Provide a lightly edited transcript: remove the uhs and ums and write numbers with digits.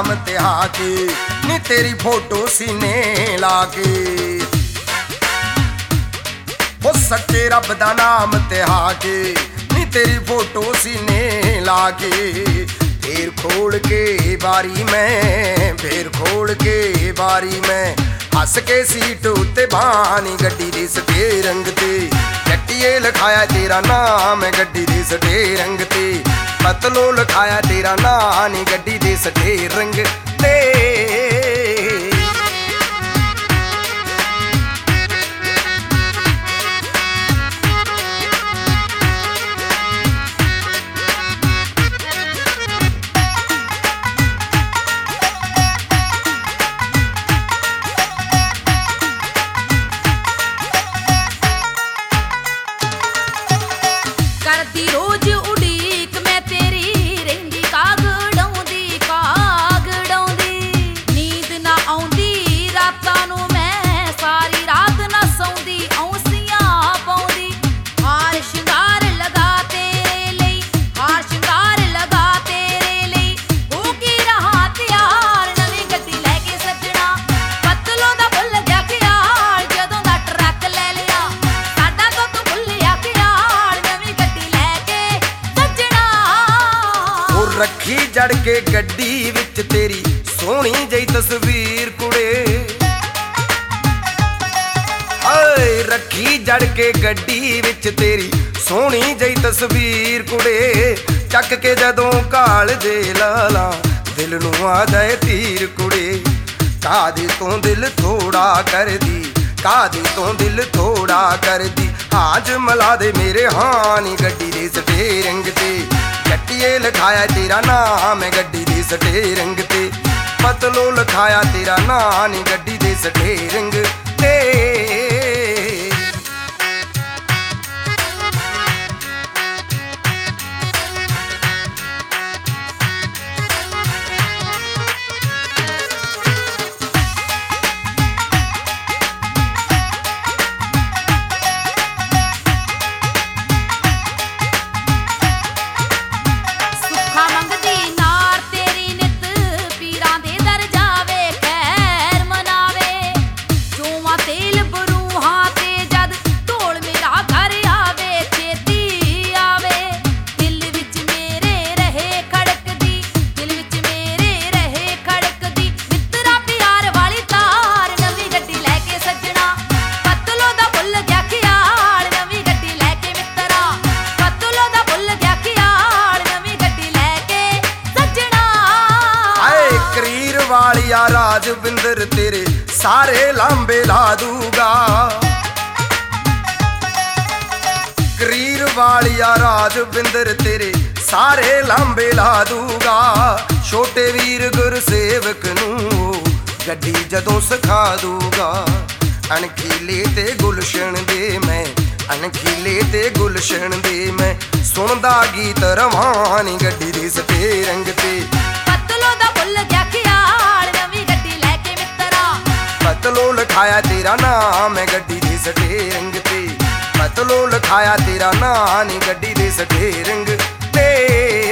नाम ते हाके नी तेरी फोटो सीने लाके। वो सच्चे रब दा नाम ते हाके नी तेरी फोटो सीने लाके। फिर खोल के बारी मैं, फिर खोल के बारी मैं, हस के सीट उत्ते बानी गड्डी दे स्टीयरिंग ते। जट्टिए लिखाया तेरा नाम गड्डी दे स्टीयरिंग ते, पतलो लिखाया तेरा नाम नी गड्डी दे स्टीयरिंग ते। करदी रोज उड़ीक मैं तेरी, रहिंदी कागड़ौंदी कागड़ौंदी। नींद ना आउंदी रातां नूं मैं, सारी रात ना सौंदी औंसियां पाउंदी। हार शिंगार लगा तेरे लई, हार शिंगार लगा तेरे लई, हो की रहा त्यार नवीं गड्डी लैके सज्जणा। पतलों दा भुल गया ख्याल जदों दा ट्रक ले लिया, साडा तो तू भुल्लिया ख्याल नवीं गड्डी लैके सज्जणा। ओ रखी जड़ के गड्डी विच तेरी सोहनी जई तस्वीर कुड़े। हाय रखी जड़ के गड्डी विच तेरी सोहनी जई तस्वीर कुड़े। चक के जदों काल दे लाला दिल नूं आ जाए तीर कुड़े। कादी तों दिल थोड़ा कर दी, कादी तों दिल थोड़ा कर दी। आज मला दे मेरे हानी गड्डी दे स्टीयरिंग ते। जट्टिए लिखाया तेरा नाम गड्डी दे स्टीयरिंग ते, पतलो लिखाया तेरा नाम नी गड्डी दे स्टीयरिंग ते। सुखा मंगदी नार तेरी नित, पीरां दे दर जावे खैर मनावे। जोवां तेल बरूहां ते जद ढोल मेरा घर आवे, छेती आवे। दिल विच मेरे रहे खड़कदी, दिल विच मेरे रहे खड़कदी। मित्तरा प्यार वाली तार नवीं गड्डी लैके सज्जणा। पतलो दा भुल गया ख्याल नवीं गड्डी लैके मित्तरा। पतलो दा भुल गया ख्याल नवीं गड्डी लैके सज्जणा। आए करीर वालिया राजविंदर तेरे सारे लांबे ला दूगा। करीर वालिया राजविंदर तेरे सारे लांबे ला दूगा। छोटे वीर गुरसेवक नूं गड्डी जदों सिखा दूगा। अणखीले ते गुलशन दे मैं, अणखीले ते गुलशन दे मैं, सुनदा गीत रवानी गड्डी दे स्टीयरिंग ते। पतलो दा भुल गया ख्याल नवीं गड्डी लैके मित्तरा। पतलो लिखाया तेरा नाम है गड्डी दे स्टीयरिंग ते, पतलो लिखाया तेरा नाम नी गड्डी दे स्टीयरिंग ते।